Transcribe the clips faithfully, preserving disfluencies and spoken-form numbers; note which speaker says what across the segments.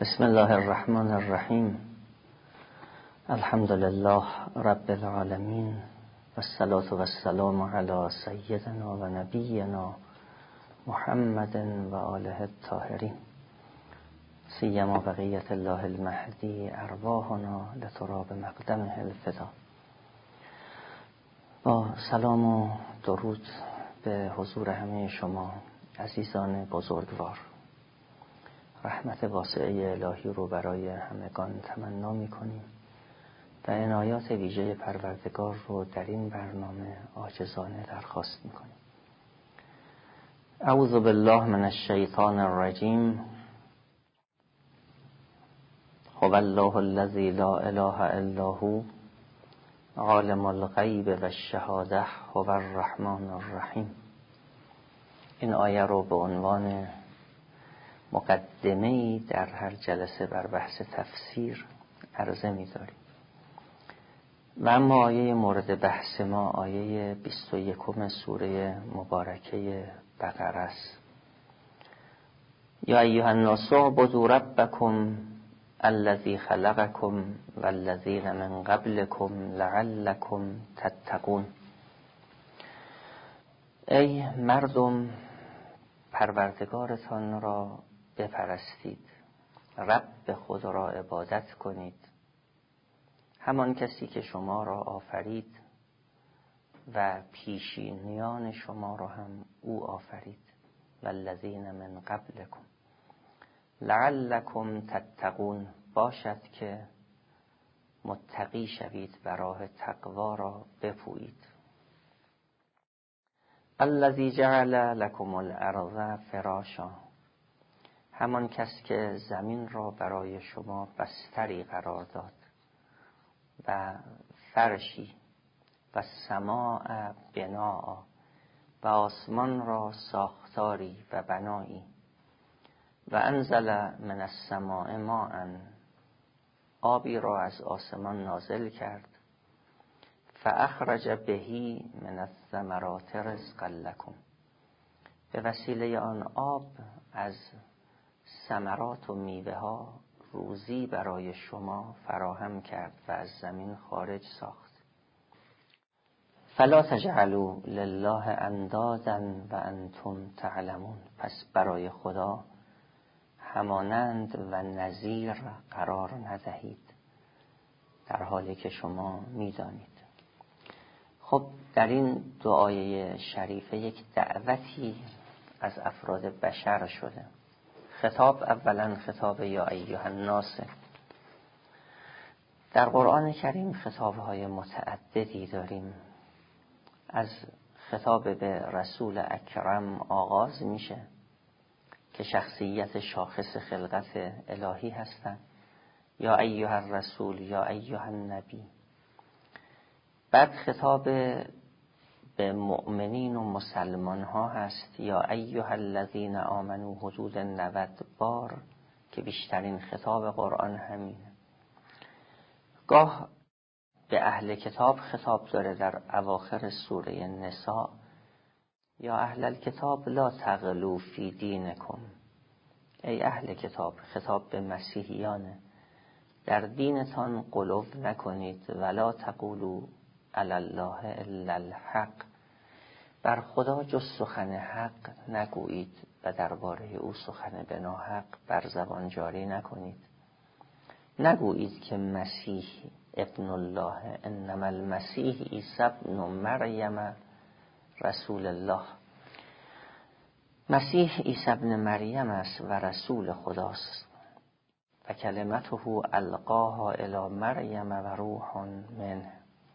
Speaker 1: بسم الله الرحمن الرحیم. الحمد لله رب العالمین و الصلاة و السلام علی سیدنا و نبینا محمد و آله الطاهرین، سیما بقیت الله المهدی ارواحنا لتراب مقدمه الفدا. با سلام و درود به حضور همه شما عزیزان بزرگوار، رحمت واسعه الهی رو برای همگان تمنا می‌کنیم و عنایات ویژه پروردگار رو در این برنامه عاجزانه درخواست می‌کنیم. اعوذ بالله من الشیطان الرجیم. هو الله الذی لا اله الا هو عالم الغیب و الشهاده هو الرحمن الرحیم. این آیه رو به عنوان مقدمه‌ای در هر جلسه بر بحث تفسیر عرضه می‌داریم. و اما آیه مورد بحث ما آیه بیست و یکم سوره مبارکه بقره است. یا ایها الناس اعبدوا ربکم الذی خلقکم والذین من قبلکم لعلکم تتقون. ای مردم، پروردگارتان را بپرستید، رب خود را عبادت کنید، همان کسی که شما را آفرید و پیشینیان شما را هم او آفرید. والذین من قبلکم لعلکم تتقون، باشد که متقی شوید و راه تقوا را بپویید. الذی جعل لکم الارض فراشا، همان کس که زمین را برای شما بستری قرار داد و فرشی و سماع بناء و آسمان را ساختاری و بنایی و انزل من السماء ماء، آبی را از آسمان نازل کرد، فاخرج بهی من الثمرات رزقا لکم، به وسیله آن آب از ثمرات و میوه ها روزی برای شما فراهم کرد و از زمین خارج ساخت. فلا تجعلوا لله اندادا و انتم تعلمون، پس برای خدا همانند و نظیر قرار ندهید در حالی که شما میدانید. خب در این دو آیه شریفه یک دعوتی از افراد بشر شده. خطاب اولا خطاب یا ایها الناس. در قرآن کریم خطابهای متعددی داریم. از خطاب به رسول اکرم آغاز میشه که شخصیت شاخص خلقت الهی هستند. یا ایها الرسول یا ایها النبی. بعد خطاب به مؤمنین و مسلمان ها هست، یا ایها الذین آمنوا، حدود نود بار که بیشترین خطاب قرآن همینه. گاه به اهل کتاب خطاب داره در اواخر سوره نساء، یا اهل الکتاب لا تغلوا فی دینکم، ای اهل کتاب، خطاب به مسیحیانه، در دینتان غلو نکنید، ولا تقولوا علی الله الا الحق، بر خدا جز سخن حق نگویید و درباره او سخن به ناحق بر زبان جاری نکنید. نگویید که مسیح ابن الله، انما المسیح عیسی ابن مریم رسول الله. مسیح عیسی ابن مریم است و رسول خداست. و کلمته القاها الی مریم و روح منه.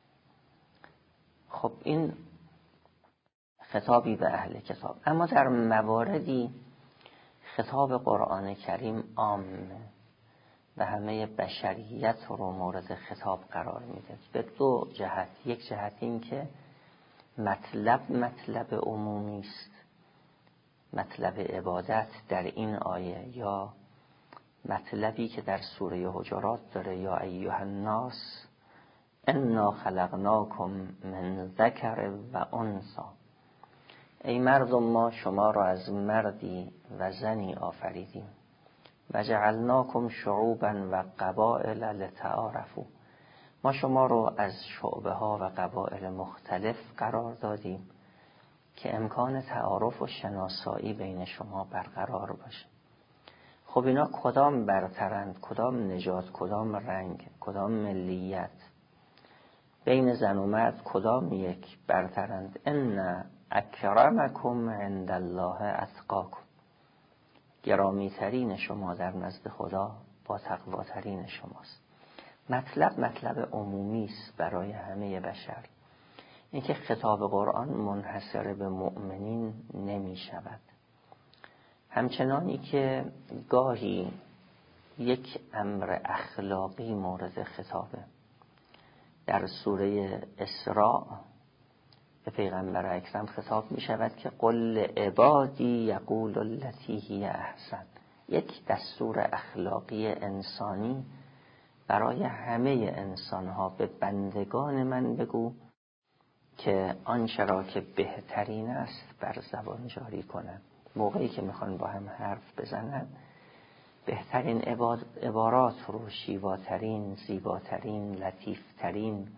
Speaker 1: خب این خطابی به اهل کتاب. اما در مواردی خطاب قرآن کریم عامه و همه بشریت رو مورد خطاب قرار میده به دو جهت. یک جهت این که مطلب مطلب عمومی است، مطلب عبادت در این آیه، یا مطلبی که در سوره حجرات داره، یا ایها الناس انا خلقناکم من ذکر و انثی، ای مردم، ما شما را از مردی و زنی آفریدیم. و جعلناکم شعوبا و قبائل لتعارفوا. ما شما رو از شعبه ها و قبایل مختلف قرار دادیم که امکان تعارف و شناسایی بین شما برقرار باشه. خب اینا کدام برترند؟ کدام نژاد، کدام رنگ، کدام ملیت؟ بین زن و مرد کدام یک برترند؟ ان اکرمکم عند الله اتقاکم. گرامی ترین شما در نزد خدا با تقواترین شماست. مطلب مطلب عمومی است برای همه بشر. اینکه خطاب قرآن منحصر به مؤمنین نمی شود. همچنانی که گاهی یک امر اخلاقی مورد خطابه. در سوره اسراء به پیغمبر اکرم خطاب می شود که قل عبادی یقول التی هی احسن. یک دستور اخلاقی انسانی برای همه انسان ها، به بندگان من بگو که آنچه را که بهترین است بر زبان جاری کنند. موقعی که میخوان با هم حرف بزنن بهترین عبارات رو، شیواترین، زیباترین، لطیفترین،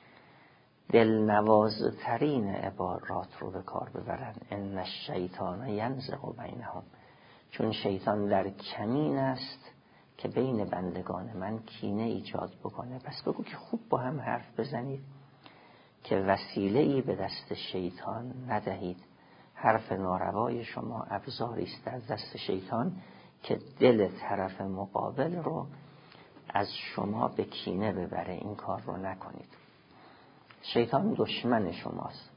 Speaker 1: دلنوازترین عبارات رو به کار ببرن. ان الشیطان ینزغ بینهم. چون شیطان در کمین است که بین بندگان من کینه ایجاد بکنه. پس بگو که خوب با هم حرف بزنید که وسیله ای به دست شیطان ندهید. حرف ناروای شما ابزاری است در دست شیطان که دل طرف مقابل رو از شما به کینه ببره. این کار رو نکنید. شیطان دشمن شماست.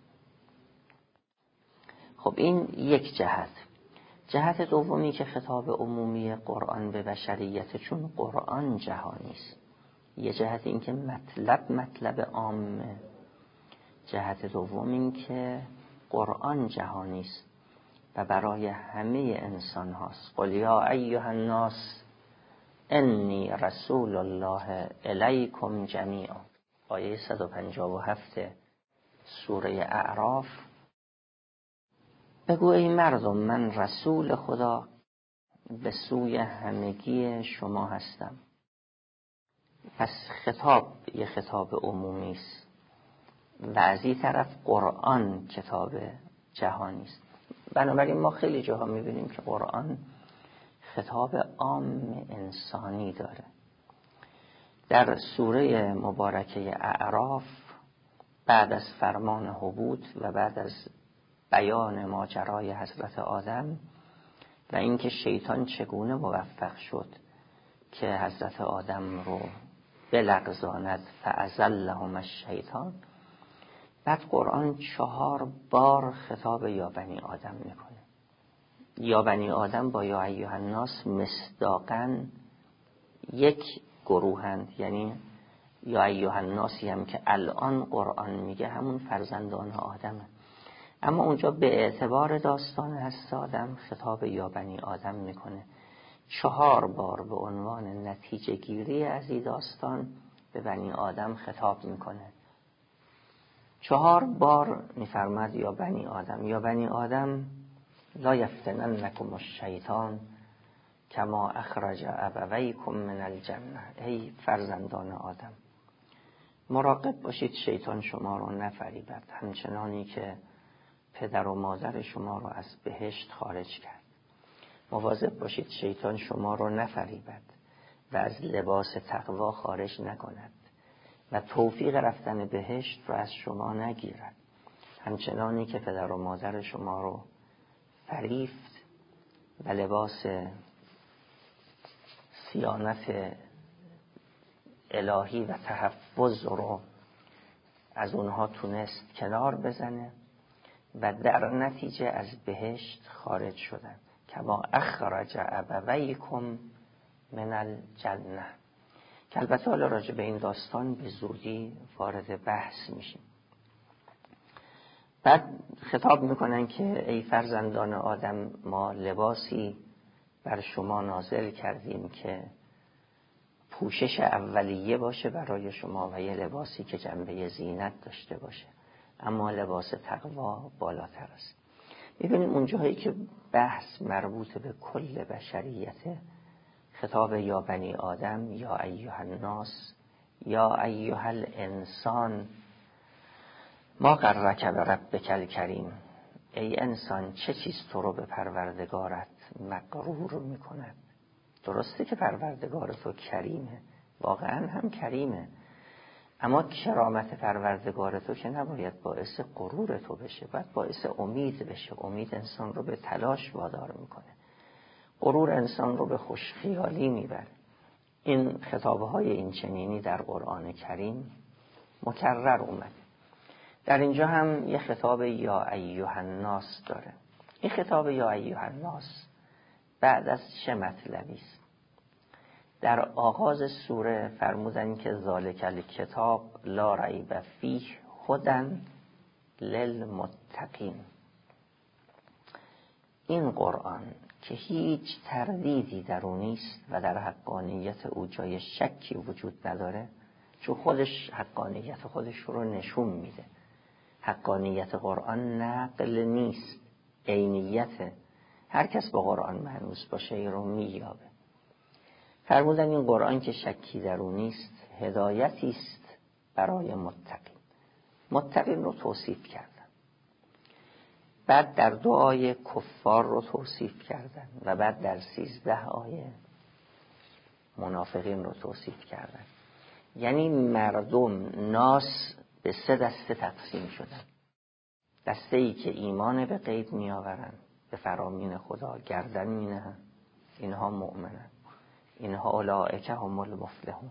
Speaker 1: خب این یک جهت. جهت دومی که خطاب عمومی قرآن به بشریت، چون قرآن جهانی است. یه جهت این که مطلب مطلب عامه. جهت دوم این که قرآن جهانی است و برای همه انسان هاست. قل یا ایها الناس انی رسول الله الیکم جمیعا. آیه صد و پنجاه و هفت سوره اعراف. بگو ای مردم من رسول خدا به سوی همگی شما هستم. پس خطاب یه خطاب عمومی است و از این طرف قرآن کتاب جهانی است. بنابراین ما خیلی جاها میبینیم که قرآن خطاب عام انسانی داره. در سوره مبارکه اعراف بعد از فرمان هبوط و بعد از بیان ماجرای حضرت آدم و اینکه شیطان چگونه موفق شد که حضرت آدم رو بلغزاند، فأزلهم الشیطان، بعد قرآن چهار بار خطاب یا بنی آدم میکنه. یا بنی آدم با یا ایها الناس مصداقاً یک گروهند. یعنی یا ایها الناسی هم که الان قرآن میگه همون فرزندان آدمه، اما اونجا به اعتبار داستان هست آدم خطاب یا بنی آدم میکنه. چهار بار به عنوان نتیجه گیری از این داستان به بنی آدم خطاب میکنه. چهار بار میفرماد یا بنی آدم یا بنی آدم لا یفتننکم الشیطان کما اخرج ابویکم من الجنه. ای فرزندان آدم مراقب باشید شیطان شما رو نفریبد همچنانی که پدر و مادر شما رو از بهشت خارج کرد. مواظب باشید شیطان شما رو نفریبد و از لباس تقوا خارج نکند و توفیق رفتن بهشت رو از شما نگیرد. همچنانی که پدر و مادر شما رو فریفت و لباس صیانت الهی و تحفظ رو از اونها تونست کنار بزنه و در نتیجه از بهشت خارج شدن. کما اخرج ابویکم من الجنه. که البته حالا راجع به این داستان به زودی وارد بحث میشیم. بعد خطاب میکنن که ای فرزندان آدم ما لباسی بر شما نازل کردیم که پوشش اولیه باشه برای شما و یه لباسی که جنبه زینت داشته باشه، اما لباس تقوا بالاتر است. میبینیم اونجایی که بحث مربوط به کل بشریته خطاب یا بنی آدم، یا ایها الناس، یا ایها الانسان ما غرک بربک الکریم. ای انسان چه چیز تو رو به پروردگارت مغرور میکند؟ درسته که پروردگار تو کریمه، واقعا هم کریمه، اما کرامت پروردگار تو که نباید باعث غرور تو بشه، باید باعث امید بشه. امید انسان رو به تلاش وادار میکنه، غرور انسان رو به خوشخیالی میبره. این خطابهای این چنینی در قرآن کریم مکرر اومده. در اینجا هم یه خطاب یا ایها الناس داره. این خطاب یا ایها الناس بعد از چه مطلبی است؟ در آغاز سوره فرمودن که ذالک الکتاب لا ریب فیه هدی للمتقین. این قرآن که هیچ تردیدی در اون نیست و در حقانیت او جای شکی وجود نداره، چون خودش حقانیت خودش رو نشون میده. حقانیت قرآن نقل نیست، عینیت. هر کس با قرآن مانوس باشه این رو مییابه. فرمودن این قرآن که شکی در اون نیست، هدایتی است برای متقین. متقین رو توصیف کردن، بعد در دو آیه کفار رو توصیف کردن و بعد در سیزده آیه منافقین رو توصیف کردن. یعنی مردم ناس به سه دسته تقسیم شدن. دسته ای که ایمان به غیب می آورن، به فرامین خدا گردن می نهن، اینها مؤمنن. اینها اولئک هم المفلحون،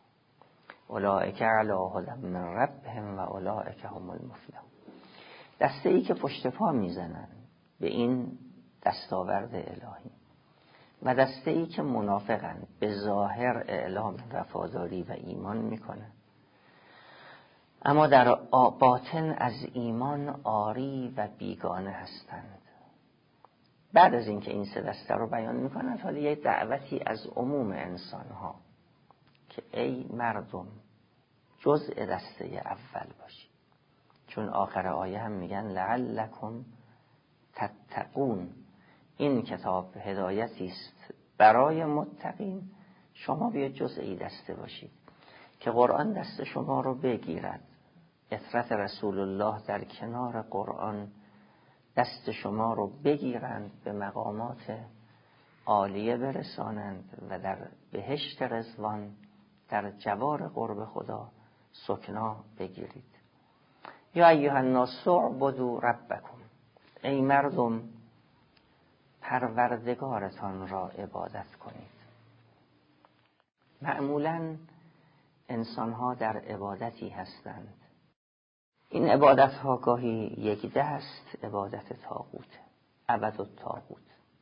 Speaker 1: اولئک علی هدی من ربهم و اولئک هم المفلحون. دسته ای که پشت پا میزنن به این دستاورد الهی و دسته ای که منافقن، به ظاهر اعلام وفاداری و ایمان میکنن اما در باطن از ایمان عاری و بیگانه هستند. بعد از اینکه این سه دسته رو بیان میکنن، حالا یک دعوتی از عموم انسان ها که ای مردم جزء دسته اول باشید، چون آخر آیه هم میگن لعلکم تتقون. این کتاب هدایتی است برای متقین، شما بیاید جزء این دسته باشید که قرآن دست شما رو بگیرد. اطرت رسول الله در کنار قرآن دست شما رو بگیرند، به مقامات عالیه برسانند و در بهشت رضوان در جوار قرب خدا سکنا بگیرید. یا ایها الناس اعبدوا ربکم. ای مردم پروردگارتان را عبادت کنید. معمولاً انسان‌ها در عبادتی هستند. این عبادت‌ها گاهی یک دست عبادت طاغوت، عبد الطاغوت،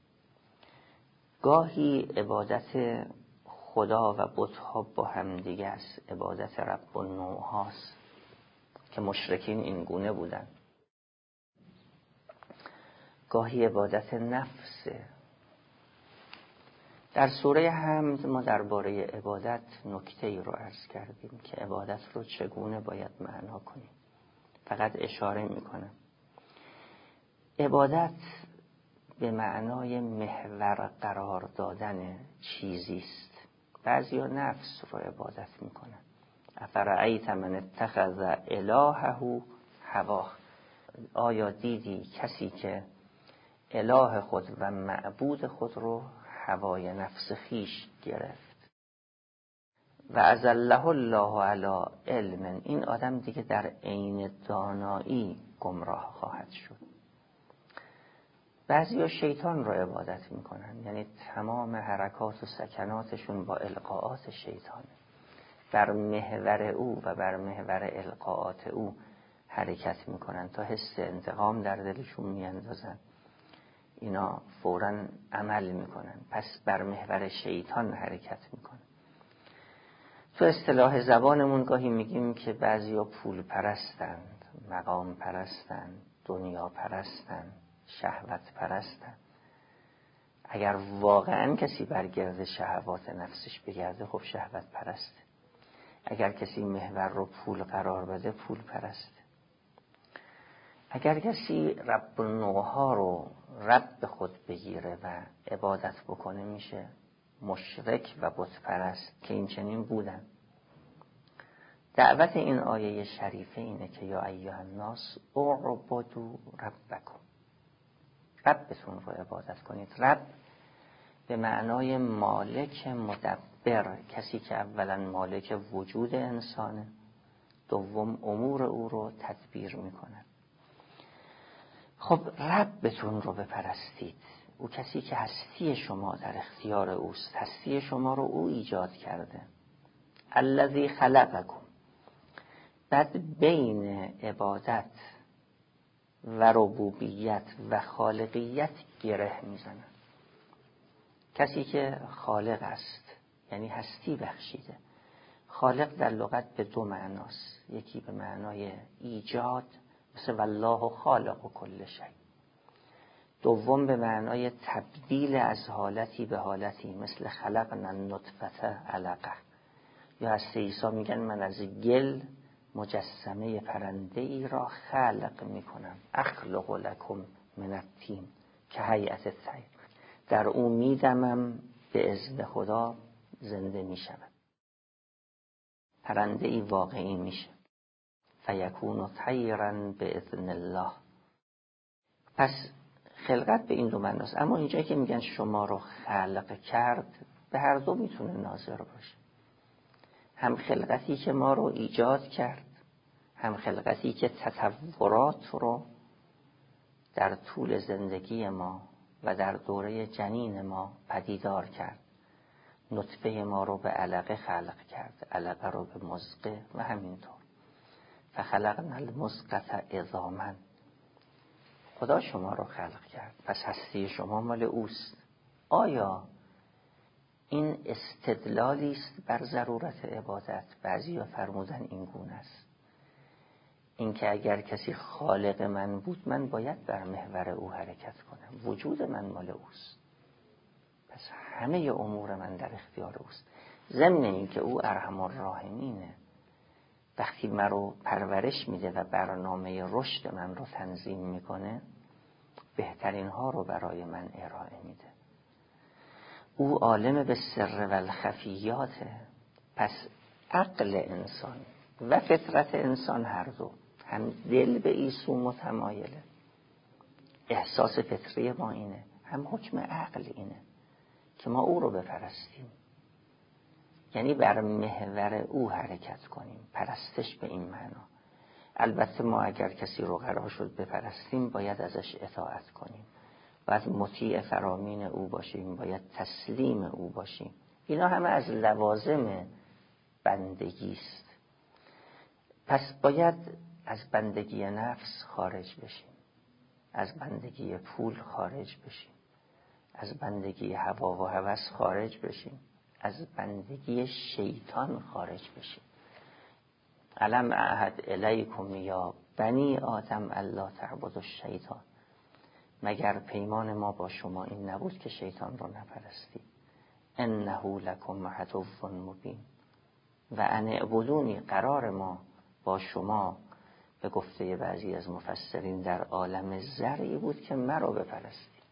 Speaker 1: گاهی عبادت خدا و بت‌ها با هم دیگه است، عبادت رب النوع‌هاست که مشرکین این گونه بودن. گاهی عبادت نفسه. در سوره حمد ما درباره عبادت نکته‌ای رو عرض کردیم که عبادت رو چگونه باید معنا کنیم. فقط اشاره میکنم. عبادت به معنای محور قرار دادن چیزی است. بعضیا نفس رو عبادت میکنن. افرأیت من اتخذ الهه هواه. آیا دیدی کسی که اله خود و معبود خود رو هوای نفس خیش گرفت؟ و اذله الله علی علم. این آدم دیگه در عین دانایی گمراه خواهد شد. بعضیا شیطان رو عبادت میکنن، یعنی تمام حرکات و سکناتشون با القاءات شیطانه، بر محور او و بر محور القاءات او حرکت میکنن تا حس انتقام در دلشون میاندازن. اینا فوراً عمل میکنن، پس بر محور شیطان حرکت میکنن. تو اصطلاح زبانمون گاهی میگیم که بعضیا پول پرستند، مقام پرستند، دنیا پرستند، شهوت پرستند. اگر واقعاً کسی برگرد شهوات نفسش بگرده، خب شهوت پرسته. اگر کسی محور رو پول قرار بده، پول پرسته. اگر کسی رب النوع‌ها رو رب خود بگیره و عبادت بکنه، میشه مشرک و بت پرست که این چنین بودن. دعوت این آیه شریفه اینه که یا ایها الناس اعبدوا ربکم، ربتون رو عبادت کنید. رب به معنای مالک مدبر، کسی که اولا مالک وجود انسانه، دوم امور او رو تدبیر میکنه. خب ربتون رو بپرستید، او کسی که هستی شما در اختیار اوست، هستی شما رو او ایجاد کرده. الذی خلقکم، بعد بین عبادت و ربوبیت و خالقیت گره میزنه. کسی که خالق است یعنی هستی بخشیده. خالق در لغت به دو معناست، یکی به معنای ایجاد مثل والله خالق و کل شیء، دوم به معنای تبدیل از حالتی به حالتی مثل خلقنا النطفه علقه، یا از عیسی میگن من از گل مجسمه پرنده ای را خلق میکنم، اخلق لکم من الطین که هیئت الطیر، در او میدمم به اذن خدا زنده میشود، پرنده ای واقعی میشه. فیکون طیرا به اذن الله. پس خلقت به این دو معناست. اما اینجایی که میگن شما رو خلق کرد، به هر دو میتونه ناظر باشه. هم خلقتی که ما رو ایجاد کرد، هم خلقتی که تطورات رو در طول زندگی ما و در دوره جنین ما پدیدار کرد. نطفه ما رو به علقه خلق کرد، علقه رو به مضغه و همینطور. فخلقنا المضغة عظاما، خدا شما رو خلق کرد، پس هستی شما مال اوست. آیا این استدلالی است بر ضرورت عبادت؟ بعضیا فرمودن این گونه است، این که اگر کسی خالق من بود من باید بر محور او حرکت کنم، وجود من مال اوست، پس همه امور من در اختیار اوست. ضمن این که او ارحم الراحمینه، وقتی من رو پرورش میده و برنامه رشد من رو تنظیم میکنه، بهترین ها رو برای من ارائه میده. او عالم به سر و الخفیاته. پس عقل انسان و فطرت انسان هر دو، هم دل به ایسو متمایله، احساس فطری ما اینه، هم حکم عقل اینه که ما او رو بپرستیم، یعنی بر محور او حرکت کنیم. پرستش به این معنا. البته ما اگر کسی رو قرار شد بپرستیم باید ازش اطاعت کنیم، باید مطیع فرامین او باشیم، باید تسلیم او باشیم. اینا همه از لوازم بندگی است. پس باید از بندگی نفس خارج بشیم، از بندگی پول خارج بشیم، از بندگی هوا و هوس خارج بشیم، از بندگی شیطان خارج بشیم. الم اعهد الیکم یا بنی آدم الا تعبدوا الشیطان، مگر پیمان ما با شما این نبود که شیطان رو نپرستید؟ انه لکم عدو مبین و ان اعبدونی، قرار ما با شما به گفته بعضی از مفسرین در عالم ذری بود که مرا بپرستید.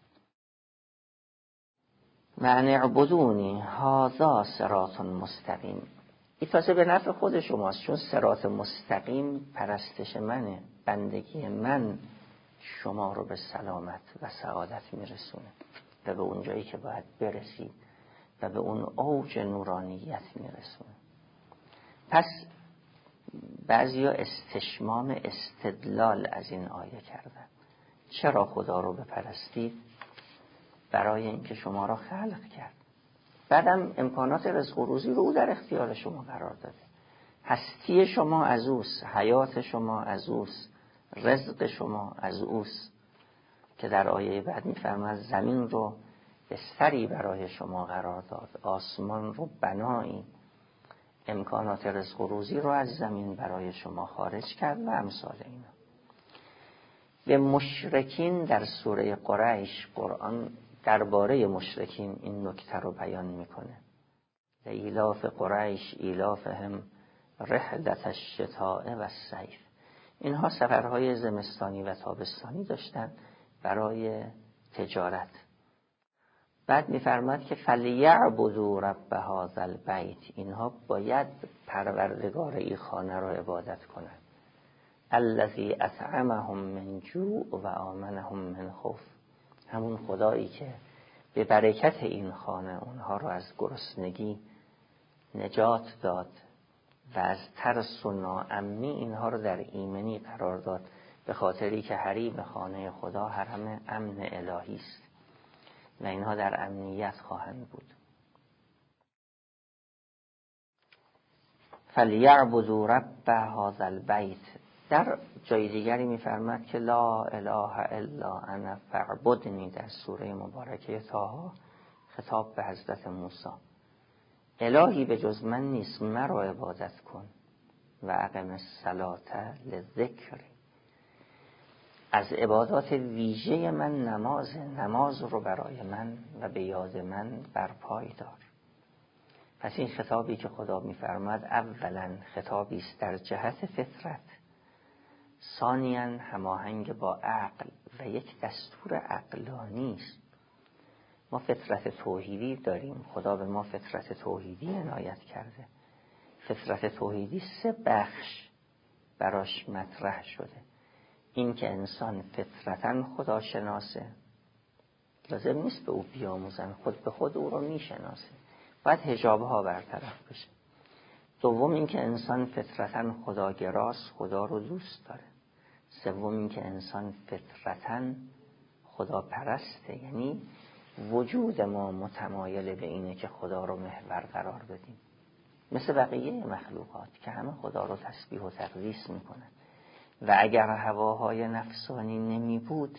Speaker 1: و ان اعبدونی هذا صراط مستقیم، این تازه به نفع خود شماست، چون صراط مستقیم پرستش منه، بندگی من شما رو به سلامت و سعادت میرسونه و به اون جایی که باید برسید و به اون اوج نورانیت میرسونه. پس بعضیا استشمام استدلال از این آیه کردن. چرا خدا رو بپرستید؟ برای اینکه شما را خلق کرد، بعدم امکانات رزق و روزی رو او در اختیار شما قرار داده. هستی شما از اوست، حیات شما از اوست، رزق شما از اوست، که در آیه بعد می‌فرماید زمین رو بستری برای شما قرار داد، آسمان رو بنایی، امکانات رزق و روزی رو از زمین برای شما خارج کرد و امثال اینا. به مشرکین در سوره قریش قرآن درباره مشرکین این نکته رو بیان میکنه. ایلاف قریش ایلافهم رحلت الشتاء و الصیف، اینها سفرهای زمستانی و تابستانی داشتن برای تجارت. بعد میفرماد که فلیعبدوا رب هذا البیت، اینها باید پروردگار این خانه رو عبادت کنند. الذی اطعمهم من جوع و آمنهم من خوف، همون خدایی که به برکت این خانه اونها رو از گرسنگی نجات داد و از ترس و ناامنی اینها رو در ایمنی قرار داد، به خاطری که حریم خانه خدا حرم امن الهی است و اینها در امنیت خواهند بود. فلیعبدوا رب هذا البیت. در جای دیگری میفرماد که لا اله الا انا فاعبدنی، در سوره مبارکه طه خطاب به حضرت موسی. الهی به جز من نیست، مرا عبادت کن. و اقم الصلاة لذکری، از عبادات ویژه من نماز، نماز رو برای من و به یاد من برپای دار. پس این خطابی که خدا میفرماد اولا خطابی است در جهت فطرت، ثانیاً هماهنگ با عقل و یک دستور عقلانی است. ما فطرت توحیدی داریم، خدا به ما فطرت توحیدی عنایت کرده. فطرت توحیدی سه بخش براش مطرح شده. این که انسان فطرتاً خدا شناسه، لازم نیست به او بیاموزن، خود به خود او رو میشناسه، باید حجابها برطرف بشه. دوم این که انسان فطرتاً خداگراست، خدا رو دوست داره. سوم این که انسان فطرتاً خدا پرسته، یعنی وجود ما متمایل به اینه که خدا رو محور قرار بدیم، مثل بقیه مخلوقات که همه خدا رو تسبیح و تقدیس میکنن. و اگر هواهای نفسانی نمی بود،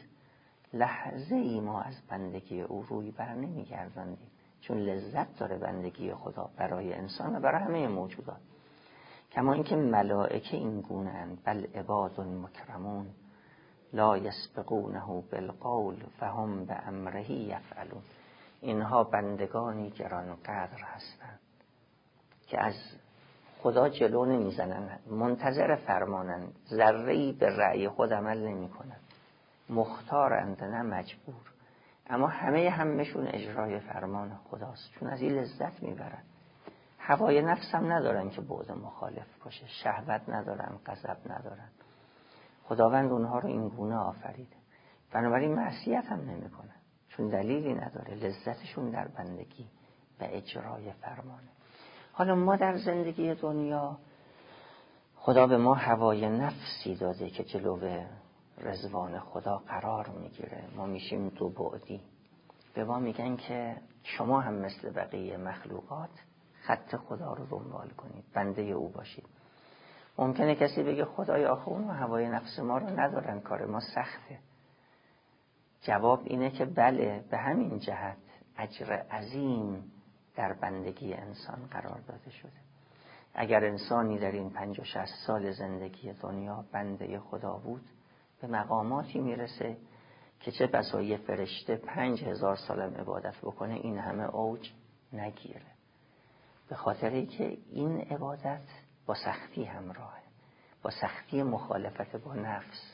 Speaker 1: لحظه ای ما از بندگی او روی بر نمی گرداندیم، چون لذت داره بندگی خدا برای انسان و برای همه موجودات. کما اینکه ملائکه این گونه اند، بل عباد مکرمون لا یسبقونه بالقول فهم بامره یفعلون. اینها بندگانی گرانقدر هستند که از خدا جلو نمیزنن، منتظر فرمانند، ذره‌ای به رأی خود عمل نمی‌کنند، مختارند نه مجبور، اما همه همشون اجرای فرمان خداست، چون از این لذت میبرن. هوای نفس هم ندارن که بعد مخالف باشه، شهوت ندارن، غضب ندارن. خداوند اونها رو این گونه آفریده، بنابراین معصیت هم نمی‌کنن، چون دلیلی نداره، لذتشون در بندگی و اجرای فرمانه. حالا ما در زندگی دنیا خدا به ما هوای نفسی داده که جلوی رضوان خدا قرار میگیره. ما میشیم دو بعدی. به ما میگن که شما هم مثل بقیه مخلوقات خط خدا رو دنبال کنید، بنده او باشید. ممکنه کسی بگه خدای آخه اون هوای نفس ما رو ندارن، کار ما سخته. جواب اینه که بله، به همین جهت اجر عظیم در بندگی انسان قرار داده شده. اگر انسانی در این پنج و شصت سال زندگی دنیا بنده خدا بود، به مقاماتی میرسه که چه بسا یه فرشته پنج هزار سالم عبادت بکنه این همه اوج نگیره، به خاطری که این عبادت با سختی همراهه، با سختی مخالفت با نفس.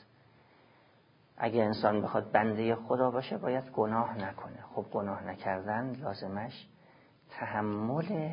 Speaker 1: اگه انسان بخواد بنده خدا باشه باید گناه نکنه. خب گناه نکردن لازمش تحمل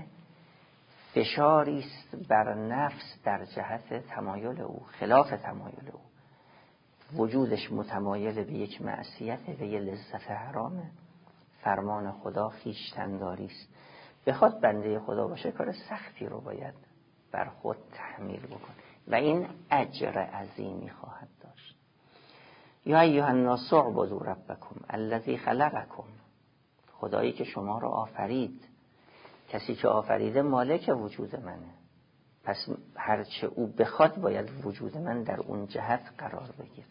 Speaker 1: فشاری است بر نفس در جهت تمایل او، خلاف تمایل او. وجودش متمایل به یک معصیت و یه لذت حرامه. فرمان خدا خویشتن‌داری است. بخواد بنده خدا باشه کار سختی رو باید بر خود تحمیل بکنه و این اجر عظیمی خواهد داشت. یا ایها الناس اعبدوا ربکم الذی خلقکم، خدایی که شما رو آفرید. کسی که آفریده مالک وجود منه، پس هرچه او بخواد باید وجود من در اون جهت قرار بگیره.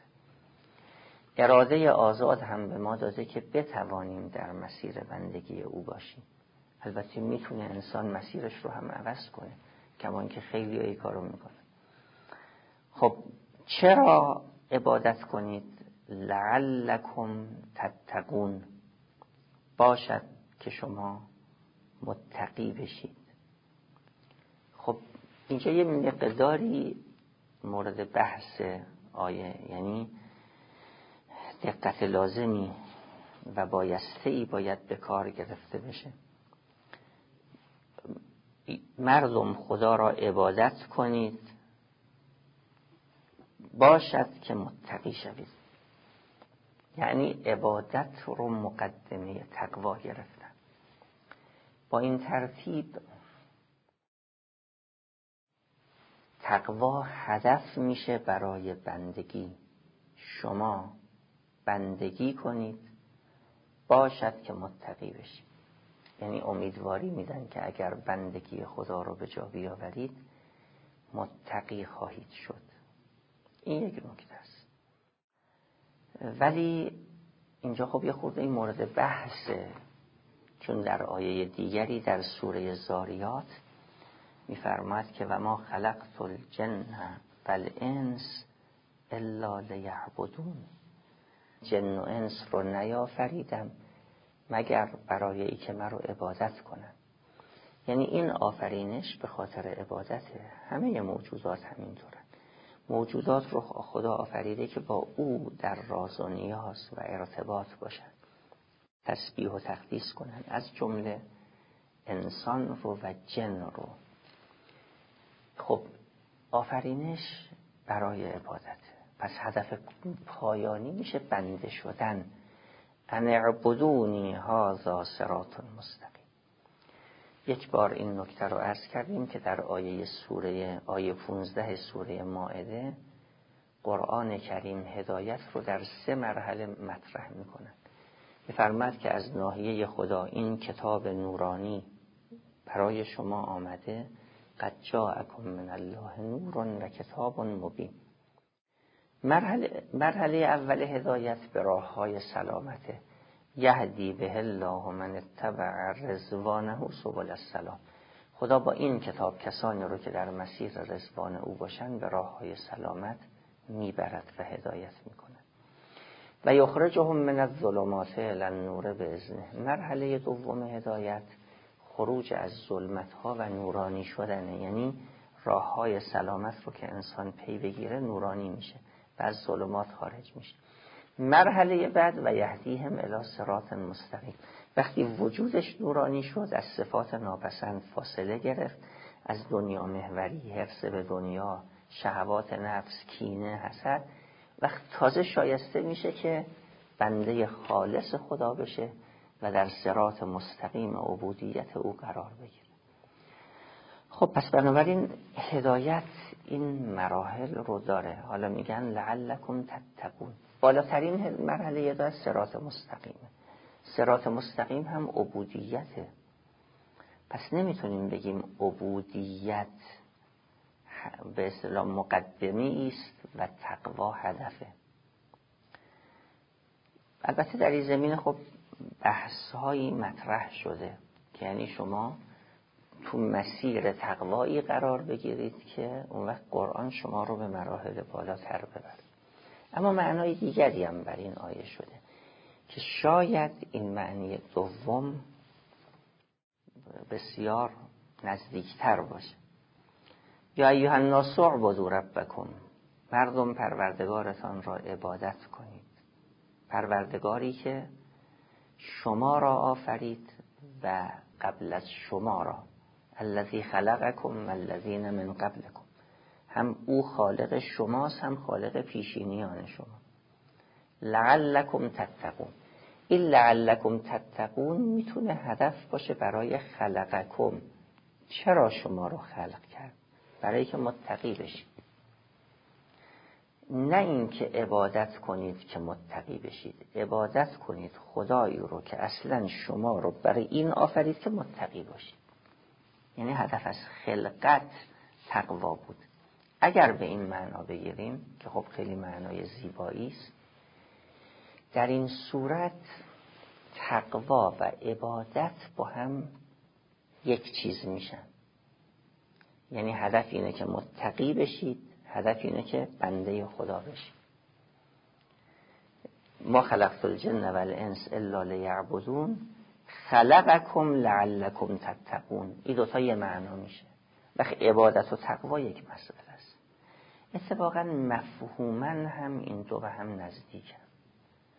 Speaker 1: اراده آزاد هم به ما داده که بتوانیم در مسیر بندگی او باشیم. البته میتونه انسان مسیرش رو هم عوض کنه، کمان که خیلی ای کارو میکنه. خب چرا عبادت کنید؟ لعلکم تتقون، باشد که شما متقی بشید. خب اینجا یه مقداری مورد بحث آیه، یعنی دقت لازمی و بایسته‌ای باید به کار گرفته بشه. مردم خدا را عبادت کنید باشد که متقی شوید. یعنی عبادت رو مقدمه تقوا گرفتن. با این ترتیب تقوا هدف میشه برای بندگی. شما بندگی کنید باشد که متقی بشید. یعنی امیدواری میدن که اگر بندگی خدا رو به جا بیاورید متقی خواهید شد. این یک نکته است. ولی اینجا خب یه خورده این مورد بحثه، چون در آیه دیگری در سوره زاریات میفرماید که و ما خلقت الجن والانس الا لیعبدون. جن و انس رو نیافریدم مگر برای ای که من رو عبادت کنن. یعنی این آفرینش به خاطر عبادته. همه موجودات همینطورن. موجودات رو خدا آفریده که با او در راز و نیاز و ارتباط باشن، تسبیح و تقدیس کنن، از جمله انسان رو و جن رو. خب آفرینش برای عبادت، پس هدف پایانی میشه بنده شدن. ان اعبدونی هذا صراط مستقیم. یک بار این نکته رو عرض کردیم که در آیه سوره آیه پانزده سوره مائده قرآن کریم هدایت رو در سه مرحله مطرح میکنه. می‌فرماید که از ناحیه خدا این کتاب نورانی برای شما آمده، قد جاءکم من الله نور و کتاب مبین. مرحله مرحله اول هدایت به راه‌های سلامته. یهدی به الله من اتبع رضوانه سبل السلام. خدا با این کتاب کسانی رو که در مسیر رضوان او باشن به راه‌های سلامت میبرد و هدایت میکنه. و یخرجهم من الظلمات الی النور باذنه. مرحله دوم هدایت خروج از ظلمت‌ها و نورانی شدنه. یعنی راه‌های سلامت رو که انسان پی بگیره نورانی میشه و از ظلمات خارج میشه. مرحله بعد و یهدیهم الی صراط مستقیم. وقتی وجودش نورانی شد، از صفات ناپسند فاصله گرفت، از دنیا محوری، حرص به دنیا، شهوات نفس، کینه، حسد، وقت تازه شایسته میشه که بنده خالص خدا بشه و در صراط مستقیم عبودیت او قرار بگیره. خب پس بنابراین هدایت این مراحل رو داره. حالا میگن لعلکم تتقون. بالاترین مرحله هدایت صراط مستقیمه. صراط مستقیم هم عبودیته. پس نمیتونیم بگیم عبودیت به اصطلاح مقدمی است و تقوا هدفه. البته در این زمینه خب بحث‌هایی مطرح شده که یعنی شما تو مسیر تقوایی قرار بگیرید که اون وقت قرآن شما رو به مراحل بالاتر ببره. اما معنای دیگری هم بر این آیه شده که شاید این معنی دوم بسیار نزدیکتر باشه. یا ایها الناس اعبدوا ربکم. مردم پروردگارتان را عبادت کنید. پروردگاری که شما را آفرید و قبل از شما را، الذی خلقکم والذین من قبلکم. هم او خالق شماست هم خالق پیشینیان شما. لعلکم تتقون. این لعلکم تتقون میتونه هدف باشه برای خلقکم. چرا شما رو خلق کرد؟ برای که متقی بشید. نه این که عبادت کنید که متقی بشید. عبادت کنید خدایی رو که اصلا شما رو برای این آفرید که متقی باشید. یعنی هدف از خلقت تقوا بود. اگر به این معنا بگیریم که خب خیلی معنای زیبایی است، در این صورت تقوا و عبادت با هم یک چیز میشن. یعنی هدف اینه که متقی بشید، هدف اینه که بنده خدا بشید. ما خلقت الجن والانس الا لیعبدون خلقکم لعلکم تتقون. این دوتا یه معنا میشه. وقتی عبادت و تقوا یک مسئله است. اتفاقا مفهوما هم این دو به هم نزدیکن.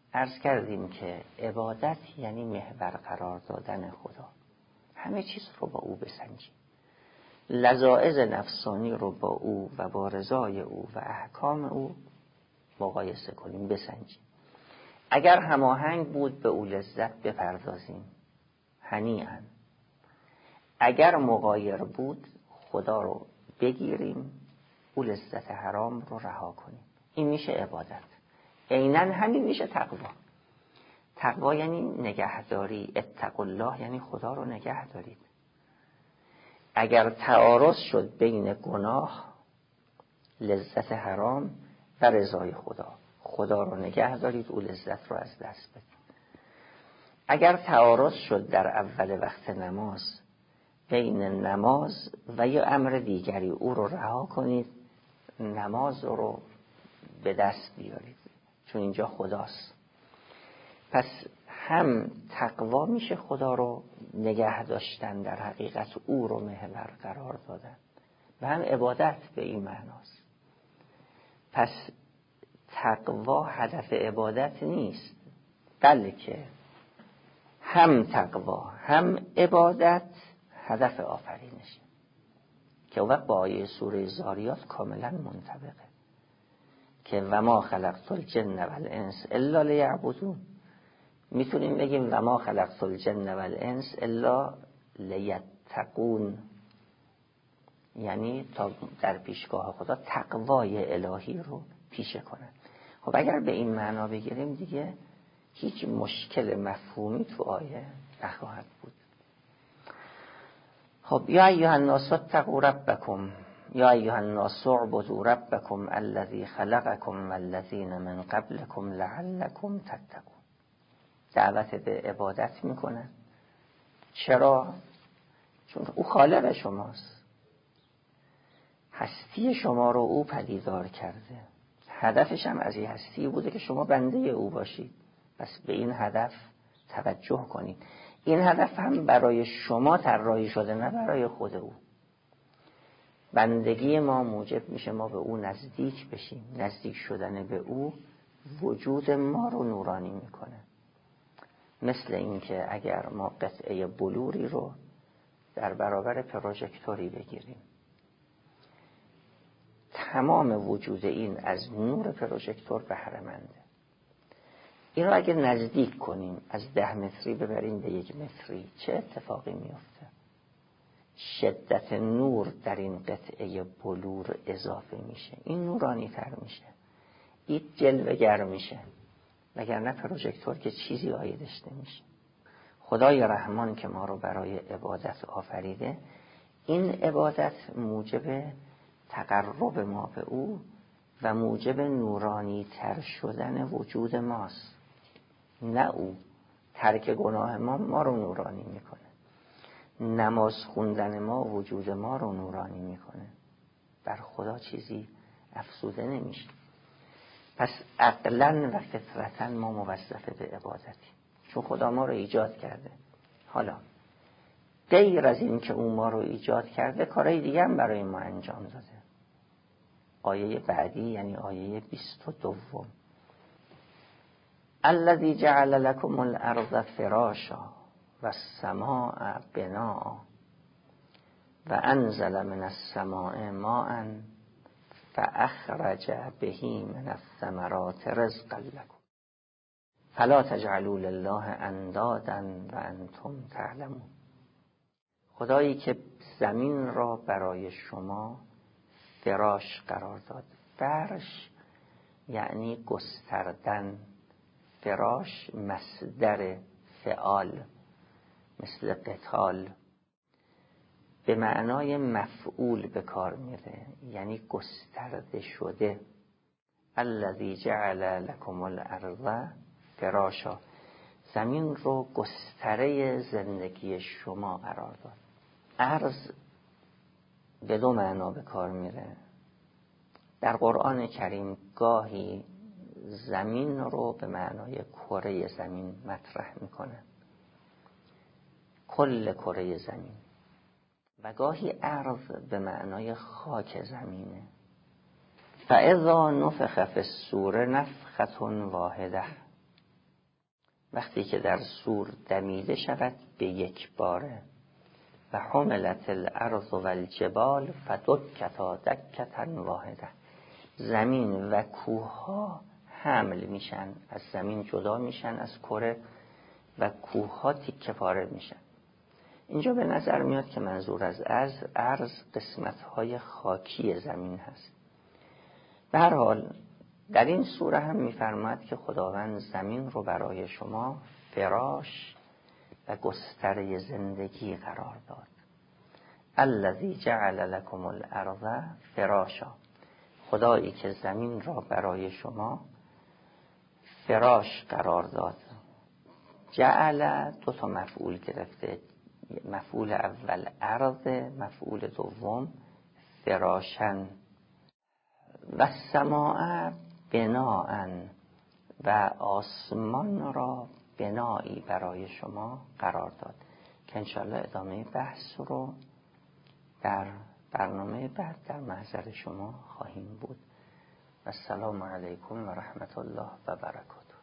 Speaker 1: عرض کردیم که عبادت یعنی محور قرار دادن خدا، همه چیز رو با او بسنجیم، لذاذ نفسانی رو با او و با رضای او و احکام او مقایسه کنیم، بسنجیم. اگر هماهنگ بود به او لذت بپردازیم، هنیئا. اگر مغایر بود خدا رو بگیریم، او لذت حرام رو رها کنیم. این میشه عبادت. عیناً همین میشه تقوا. تقوا یعنی نگهداری، اتقوا الله یعنی خدا رو نگه دارید. اگر تعارض شد بین گناه، لذت حرام و رضای خدا، خدا رو نگه دارید، او لذت رو از دست بدید. اگر تعارض شد در اول وقت نماز بین نماز و یا امر دیگری، او رو رها کنید، نماز رو به دست بیارید، چون اینجا خداست. پس هم تقوا میشه خدا رو نگه داشتن، در حقیقت او رو محور قرار دادن، و هم عبادت به این معناست. پس تقوا هدف عبادت نیست، بلکه هم تقوا هم عبادت هدف آفرینشه، که وقت با آیه سوره زاریات کاملا منطبقه، که و ما خلقت الجن والانس الا لیعبدون. میتونیم بگیم و ما خلقت الجن والانس الا لیتقون، یعنی تا در پیشگاه خدا تقوای الهی رو پیشه کنن. خب اگر به این معنا بگیریم دیگه هیچ مشکل مفهومی تو آیه نخواهد بود. خب یا ایها الناس اتقوا ربکم، یا ایها الناس اعبدوا ربکم الذی خلقکم والذین من قبلکم لعلکم تتقون. دعوت به عبادت میکنه. چرا؟ چون او خالق شماست، هستی شما رو او پدیدار کرده، هدفش هم از این هستی بوده که شما بنده او باشید. پس به این هدف توجه کنید. این هدف هم برای شما طراحی شده، نه برای خود او. بندگی ما موجب میشه ما به او نزدیک بشیم. نزدیک شدن به او وجود ما رو نورانی میکنه. مثل این که اگر ما قطعه بلوری رو در برابر پروژکتوری بگیریم، تمام وجود این از نور پروژکتور بهره منده. این رو اگر نزدیک کنیم، از ده متری ببریم به یک متری، چه اتفاقی میفته؟ شدت نور در این قطعه بلور اضافه میشه، این نورانی تر میشه، این جلوه گر میشه، وگرنه پروژکتور که چیزی آیدش نمیشه. خدای رحمان که ما رو برای عبادت آفریده، این عبادت موجب تقرب ما به او و موجب نورانی تر شدن وجود ماست، نه او. ترک گناه ما ما رو نورانی میکنه، نماز خوندن ما وجود ما رو نورانی میکنه، بر خدا چیزی افزوده نمیشه. پس عقلاً و فطرتاً ما موظف به عبادتیم، چون خدا ما رو ایجاد کرده. حالا غیر از این که اون ما رو ایجاد کرده، کارهای دیگه هم برای ما انجام داده. آیه بعدی یعنی آیه بیست و دوم، الذی جعل لکم الارض فراشا و السماء بناء و انزل من السماء ماء فاخرج به من الثمرات رزقا لکم فلا تجعلوا لله اندادا و انتم تعلمون. خدایی که زمین را برای شما فراش قرار داد. فرش یعنی گستردن، فراش مصدر فعال، مثل قتال، به معنای مفعول به کار میره، یعنی گسترده شده. الذی جعل لکم الارض فراشا، زمین رو گستره زندگی شما قرار داد. ارض به دو معنا به کار میره. در قرآن کریم گاهی زمین رو به معنای کره زمین مطرح میکنه، کل کره زمین، و گاهی ارض به معنای خاک زمینه. فاذا نفخ فی الصور نفخة واحده وقتی که در سور دمیده شود به یک باره. و حملت الارض و الجبال فدکتا دکتا واحده. زمین و کوه ها حمل میشن، از زمین جدا میشن از کره و کوه ها تیکه پاره میشن. اینجا به نظر میاد که منظور از از ارض قسمت های خاکی زمین هست. به هر حال در این سوره هم میفرماید که خداوند زمین رو برای شما فراش و گستره زندگی قرار داد. الذی جعل لكم الارض فراشا. خدایی که زمین را برای شما فراش قرار داد. جعل دو تا مفعول گرفته، مفعول اول ارض، مفعول دوم فراشن. و سماع بناء، و آسمان را بنایی برای شما قرار داد که انشاءالله ادامه بحث رو در برنامه بعد در محضر شما خواهیم بود. السلام علیکم و رحمت الله و برکاته.